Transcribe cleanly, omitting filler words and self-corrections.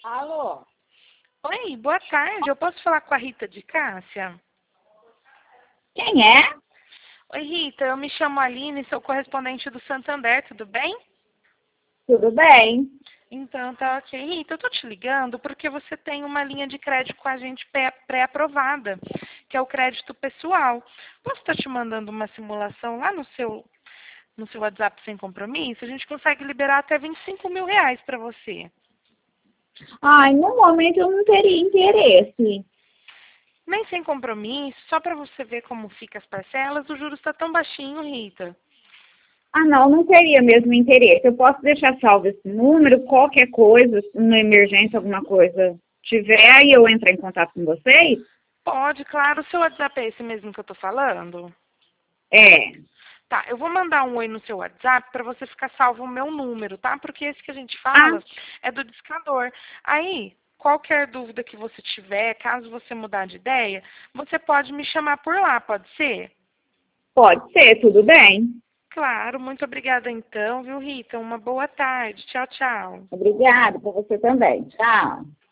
Alô? Oi, boa tarde. Eu posso falar com a Rita de Cássia? Quem é? Oi, Rita. Eu me chamo Aline, sou correspondente do Santander, tudo bem? Tudo bem? Então, tá ok. Rita, eu tô te ligando porque você tem uma linha de crédito com a gente pré-aprovada, que é o crédito pessoal. Posso estar te mandando uma simulação lá no seu WhatsApp sem compromisso? A gente consegue liberar até R$ 25.000 para você. Ai, no momento eu não teria interesse. Nem sem compromisso, só para você ver como fica as parcelas, o juros está tão baixinho, Rita. Ah, não teria mesmo interesse. Eu posso deixar salvo esse número, qualquer coisa, uma emergência, alguma coisa tiver, aí eu entro em contato com vocês? Pode, claro. O seu WhatsApp é esse mesmo que eu tô falando? É. Tá, eu vou mandar um oi no seu WhatsApp para você ficar salvo o meu número, tá? Porque esse que a gente Ah, fala é do discador. Aí, qualquer dúvida que você tiver, caso você mudar de ideia, você pode me chamar por lá, pode ser? pode ser, tudo bem. Claro, muito obrigada então, viu, Rita? Uma boa tarde. Tchau, tchau. Obrigada, para você também. Tchau.